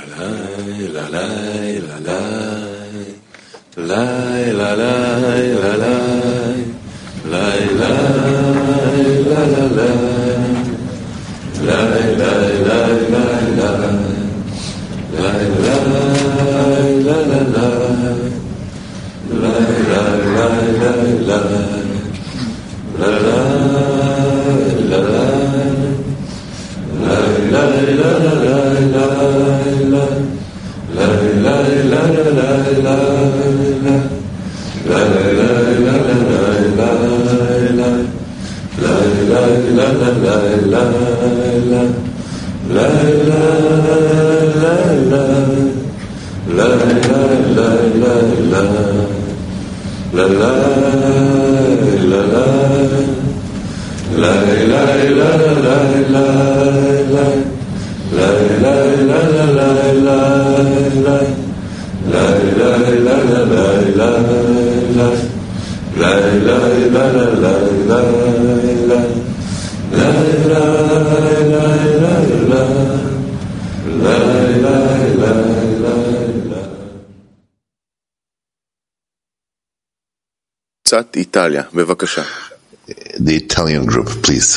קצת איטליה, בבקשה. The Italian group, please.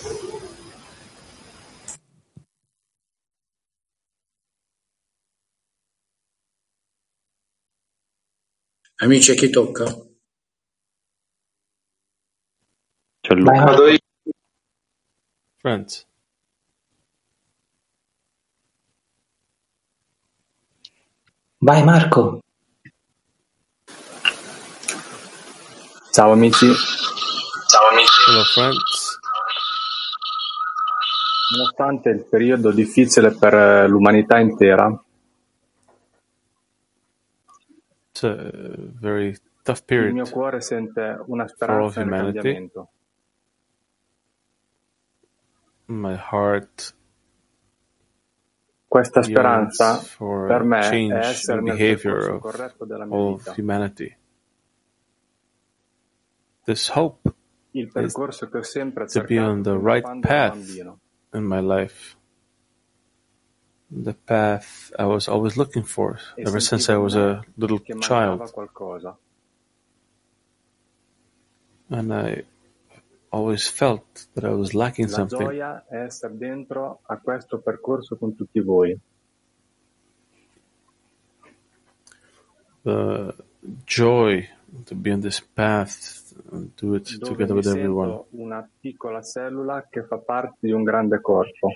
Amici, a chi tocca? Vado io. Friends. Vai Marco. Ciao amici. Hello friends. Nonostante il periodo difficile per l'umanità intera, It's a very tough il mio period cuore sente una for all speranza nel humanity. cambiamento. My heart Questa yearns speranza for per a me è change essere in nel behavior percorso of corretto della mia all vita. of humanity. This hope Il percorso che ho sempre to be on cercato the fin da right quando ero path bambino. in my life. The path I was always looking for E ever since I sentivo was in me a little che mancava child. qualcosa. And I always felt that I was lacking La something. gioia è essere dentro a questo percorso con tutti voi. The joy to be on this path and do it Dove together mi with everyone. sento una piccola cellula che fa parte di un grande corpo.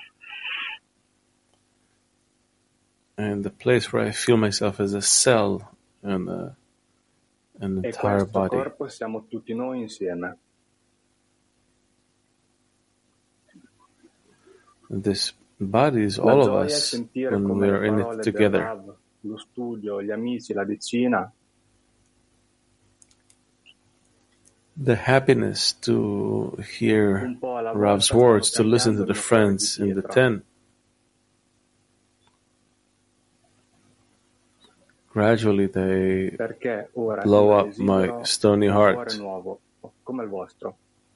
And the place where I feel myself as a cell in an E entire questo body. corpo siamo tutti noi insieme. And this body is La all of gioia è us sentire when come we le are in it parole del together. Rav, lo studio, gli amici, la decina The happiness to hear un po' alla Rav's volta words, to stanno listen to cambiando the il mio cuore di friends in the pietra. tent. Gradually they Perché ora blow io up my desidero stony un cuore heart. nuovo, come il vostro.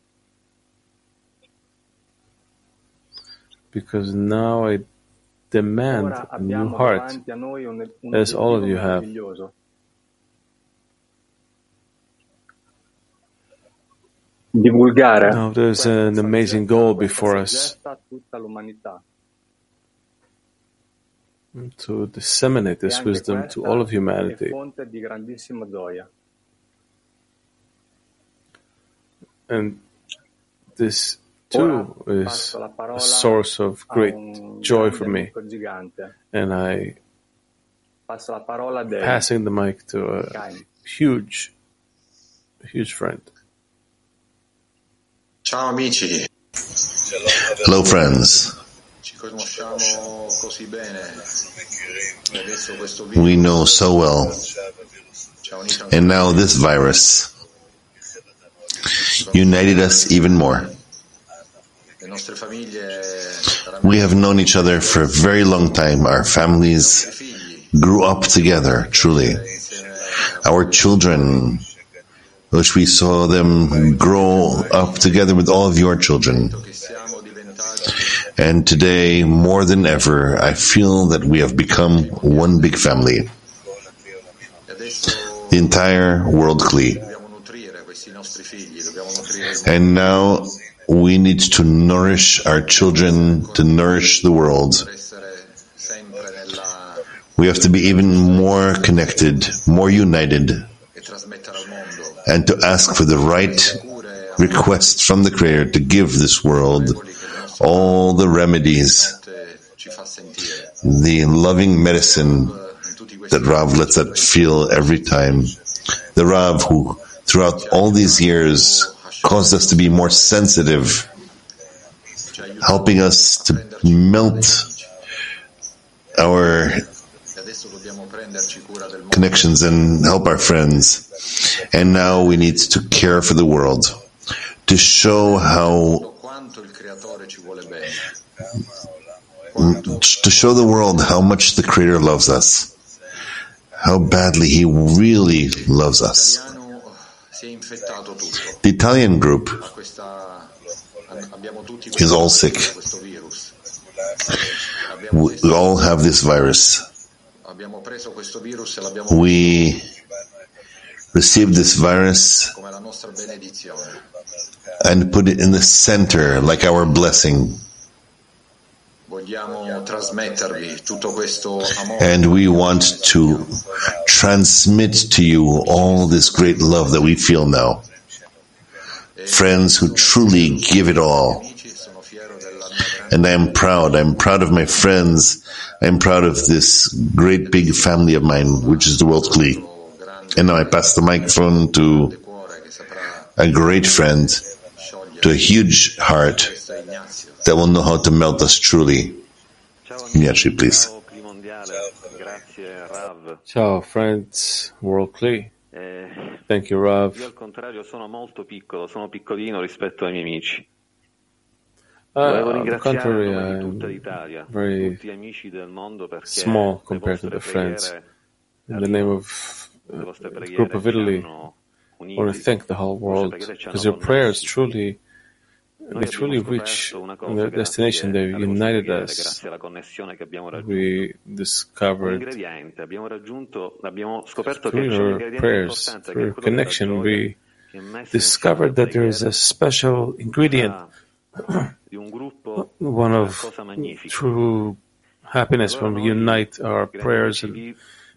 Because now I demand Ora a new abbiamo heart, davanti a noi un as all of obiettivo you have. meraviglioso. Divulgare Now there's questa an amazing goal before us, saggezza a tutta l'umanità. to disseminate E this anche wisdom to questa all of è humanity. fonte di grandissima gioia. And this Ora too is passo la a parola source of a great un joy grande for me. amico gigante. And I Passo la parola a Dave. passing the mic to a Cain. huge friend. Ciao amici, Hello, friends. ci conosciamo così bene e adesso questo virus We know so well. ci ha unito And now this virus united us even more. le nostre famiglie We have known each other for a very long time. Our families grew up together, truly. Our children, which we saw them grow up together with all of your children. che siamo diventati And today, more than ever, I feel that we have become one big family. The entire world Kli. And now we need to nourish our children, to nourish the world. We have to be even more connected, more united, and to ask for the right request from the Creator to give this world all the remedies, the loving medicine that Rav lets us feel every time. The Rav who, throughout all these years, caused us to be more sensitive, helping us to melt our connections and help our friends. And now we need to care for the world, to show the world how much the Creator loves us, how badly He really loves us. The Italian group is all sick. We all have this virus. We received this virus and put it in the center like our blessing. And we want to transmit to you all this great love that we feel now. Friends who truly give it all. And I'm proud of my friends. I'm proud of this great big family of mine, which is the World Kli. And now I pass the microphone to a great friend, to a huge heart that will know how to melt us truly. Ignacy, please. Ciao, friends, World Kli. Thank you, Rav. Io al contrario sono molto piccolo, sono piccolino rispetto ai miei amici. On the contrary, I'm very small compared to the friends. In the name of the group of Italy, I want to thank the whole world, because your prayers truly reach the destination. They united us. We discovered through your prayers, through your connection, we discovered that there is a special ingredient, one of true happiness when we unite our prayers and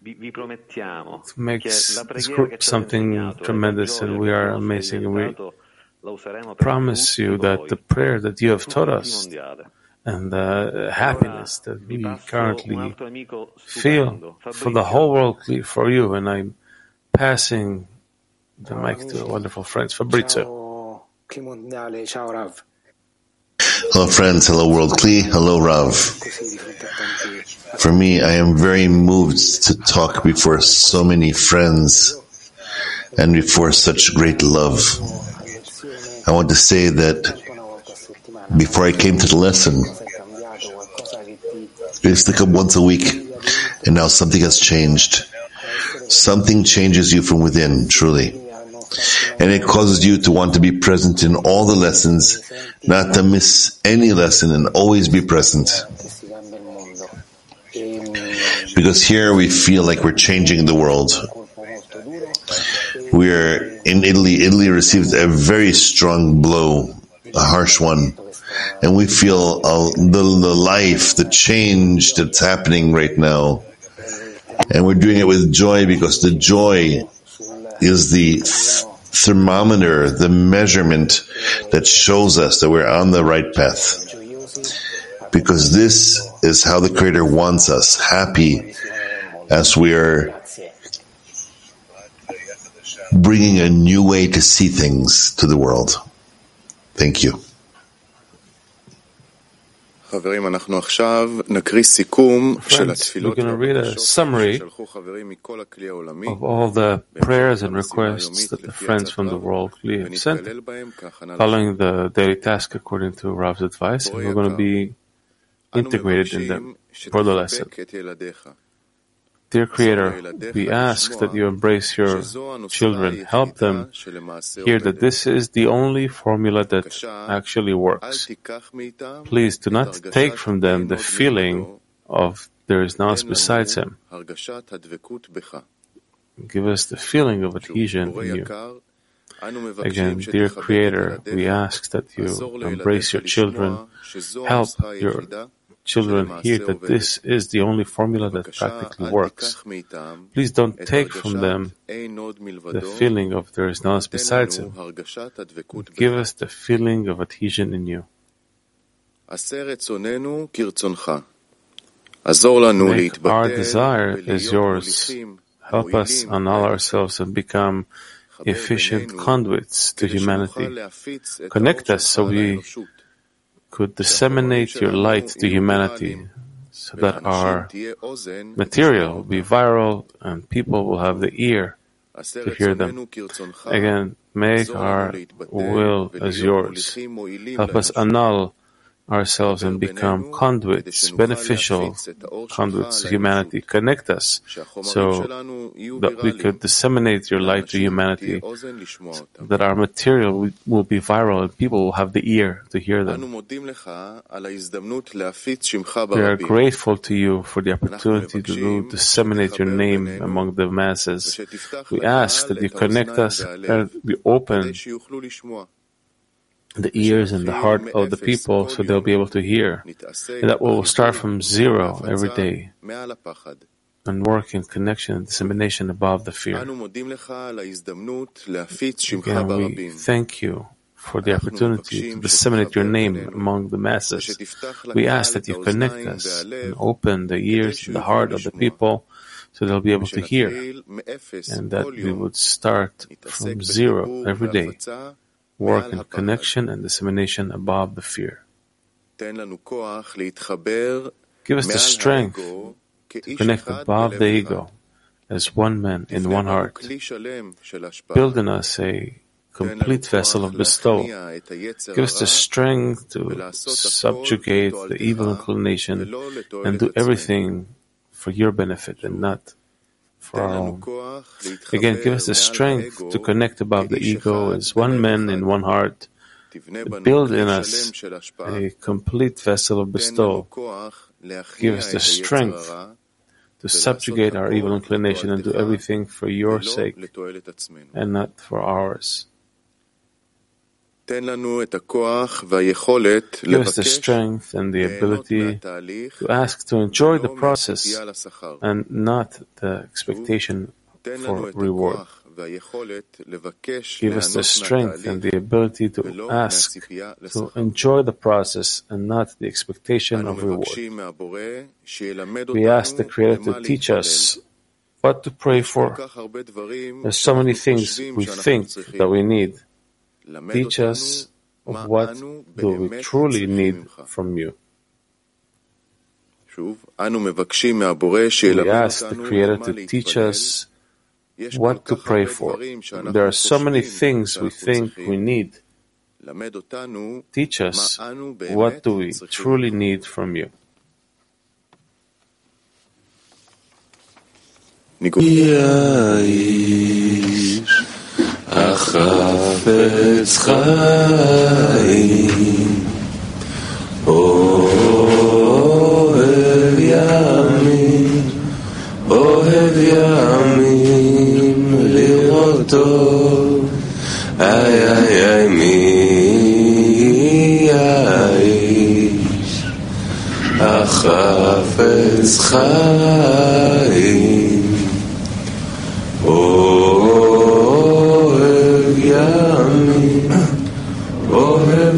makes this group something tremendous, and we are amazing. And we promise you that the prayer that you have taught us and the happiness that we currently feel for the whole world, for you. And I'm passing the mic to a wonderful friend, Fabrizio. Hello friends, hello World Kli, hello Rav. For me, I am very moved to talk before so many friends and before such great love. I want to say that before I came to the lesson, I used to come once a week, and now something has changed. Something changes you from within, truly. And it causes you to want to be present in all the lessons, not to miss any lesson, and always be present. Because here we feel like we're changing the world. We're in Italy. Italy received a very strong blow, a harsh one. And we feel the life, the change that's happening right now. And we're doing it with joy, because the joy is the thermometer, the measurement that shows us that we're on the right path. Because this is how the Creator wants us, happy as we are bringing a new way to see things to the world. Thank you. Friends, we're going to read a summary of all the prayers and requests that the friends from the World Kli have sent, following the daily task according to Rav's advice, and we're going to be integrated in them for the lesson. Dear Creator, we ask that you embrace your children, help them hear that this is the only formula that actually works. Please do not take from them the feeling of there is none else besides Him. Give us the feeling of adhesion in you. Again, dear Creator, we ask that you embrace your children, help your children hear that this is the only formula that practically works. Please don't take from them the feeling of there is none else besides Him. Give us the feeling of adhesion in you. Make our desire is yours. Help us annul ourselves and become efficient conduits to humanity. Connect us so we could disseminate your light to humanity, so that our material will be viral and people will have the ear to hear them. Again, make our will as yours. Help us annul ourselves and become conduits, beneficial conduits to humanity. Connect us so that we could disseminate your light to humanity, so that our material will be viral and people will have the ear to hear them. We are grateful to you for the opportunity to disseminate your name among the masses. We ask that you connect us and we open the ears and the heart of the people so they'll be able to hear. And that will start from zero every day and work in connection and dissemination above the fear. Again, we thank you for the opportunity to disseminate your name among the masses. We ask that you connect us and open the ears and the heart of the people so they'll be able to hear, and that we would start from zero every day. Work in connection and dissemination above the fear. Give us the strength to connect above the ego as one man in one heart. Build in us a complete vessel of bestowal. Give us the strength to subjugate the evil inclination and do everything for your benefit and not for our own. Again, give us the strength to connect above the ego as one man in one heart. Build in us a complete vessel of bestowal. Give us the strength to subjugate our evil inclination and do everything for your sake and not for ours. Give us the strength and the ability to ask to enjoy the process and not the expectation for reward. Give us the strength and the ability to ask to enjoy the process and not the expectation of reward. We ask the Creator to teach us what to pray for. There's so many things we think that we need. Teach us what do we truly need from you. We ask the Creator to teach us what to pray for. There are so many things we think we need. Teach us what do we truly need from you. החפץ חיים, אוהב ימים לראותו, איי מי האיש, החפץ חיים, אוהב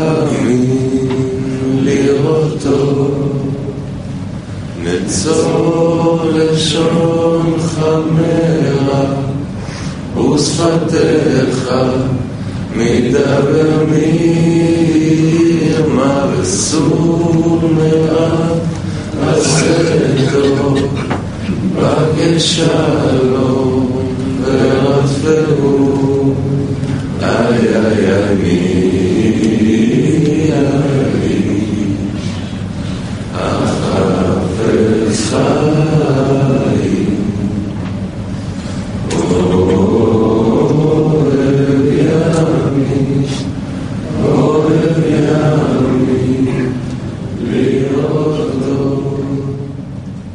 ימים לראותו, נצור לשונך מרע ושפתיך מדבר מרמה וסור מרע עשתו, בקש שלום ורדפהו, איי מי